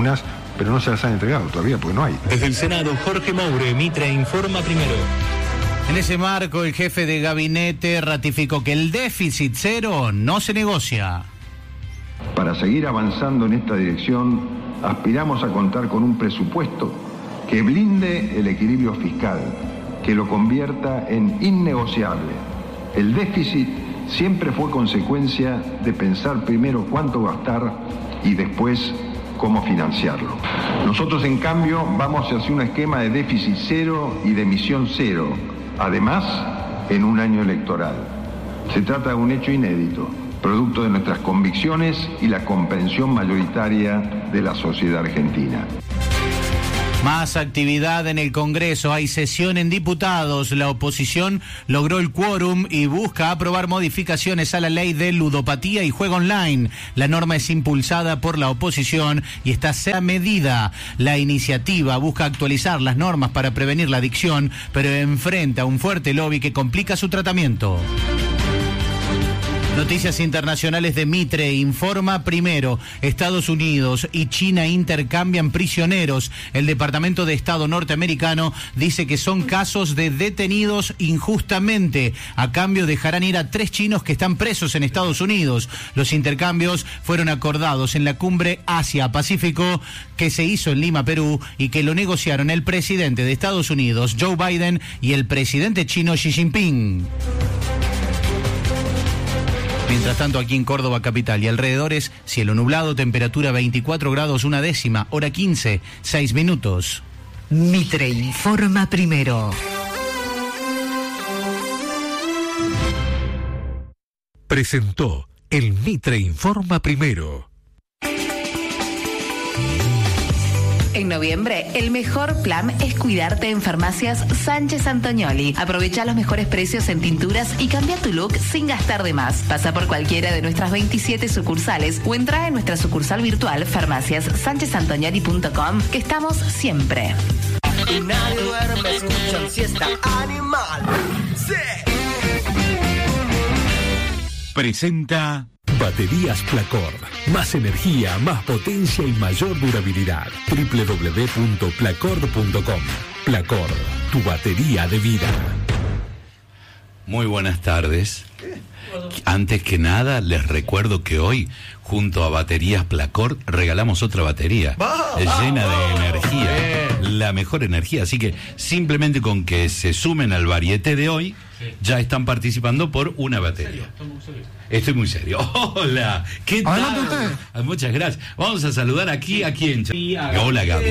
vacunas, pero no se las han entregado todavía porque no hay. Desde el Senado, Jorge Moure, Mitre Informa Primero. En ese marco, el jefe de gabinete ratificó que el déficit cero no se negocia. Para seguir avanzando en esta dirección, aspiramos a contar con un presupuesto que blinde el equilibrio fiscal, que lo convierta en innegociable. El déficit siempre fue consecuencia de pensar primero cuánto gastar y después cómo financiarlo. Nosotros, en cambio, vamos hacia un esquema de déficit cero y de emisión cero, además en un año electoral. Se trata de un hecho inédito, producto de nuestras convicciones y la comprensión mayoritaria de la sociedad argentina. Más actividad en el Congreso, hay sesión en diputados, la oposición logró el quórum y busca aprobar modificaciones a la ley de ludopatía y juego online. La norma es impulsada por la oposición y está a medida. La iniciativa busca actualizar las normas para prevenir la adicción, pero enfrenta un fuerte lobby que complica su tratamiento. Noticias internacionales de Mitre Informa Primero. Estados Unidos y China intercambian prisioneros. El Departamento de Estado norteamericano dice que son casos de detenidos injustamente. A cambio dejarán ir a 3 chinos que están presos en Estados Unidos. Los intercambios fueron acordados en la cumbre Asia-Pacífico que se hizo en Lima, Perú, y que lo negociaron el presidente de Estados Unidos, Joe Biden, y el presidente chino, Xi Jinping. Mientras tanto, aquí en Córdoba capital y alrededores, cielo nublado, temperatura 24 grados 1/10, hora 15, 6 minutos. Mitre Informa Primero. Presentó el Mitre Informa Primero. En noviembre, el mejor plan es cuidarte en Farmacias Sánchez Antonioli. Aprovecha los mejores precios en tinturas y cambia tu look sin gastar de más. Pasa por cualquiera de nuestras 27 sucursales o entra en nuestra sucursal virtual farmaciassanchezantonioli.com, que estamos siempre. Y nadie duerme, escuchan siesta animal. Sí. Presenta Baterías Placor. Más energía, más potencia y mayor durabilidad. www.placor.com. Placor, tu batería de vida. Muy buenas tardes. Antes que nada, les recuerdo que hoy, junto a Baterías Placor, regalamos otra batería llena de energía, la mejor energía. Así que simplemente con que se sumen al varieté de hoy, ya están participando por una batería. Estoy muy serio. Hola, ¿qué tal? Muchas gracias. Vamos a saludar aquí a quién. Hola, Gaby.